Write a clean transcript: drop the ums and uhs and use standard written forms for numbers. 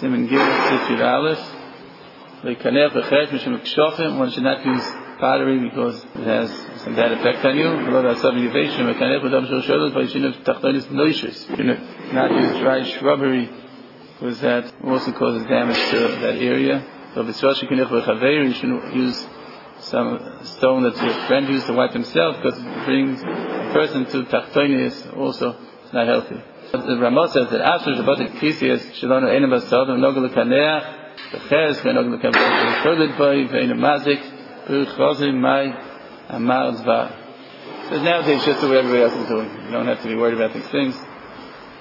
Siman Gimel Sifir Aleph. Lekanech v'chet mishum kshofim. One should not use pottery because it has some bad effect on you. You should not use dry shrubbery because that also causes damage to that area. So you shouldn't use some stone that your friend used to wipe himself because it brings a person to tachtonis also. It's not healthy. But the Ramah says that after the Shabbat Kisiyas Shalom Einam Basadam Nogel Kaneach Beches Venogel Kaneach Sholid Boy Ve'Einam Mazik Chazim Mai Amar Zvar. So nowadays just do what everybody else is doing. You don't have to be worried about these things.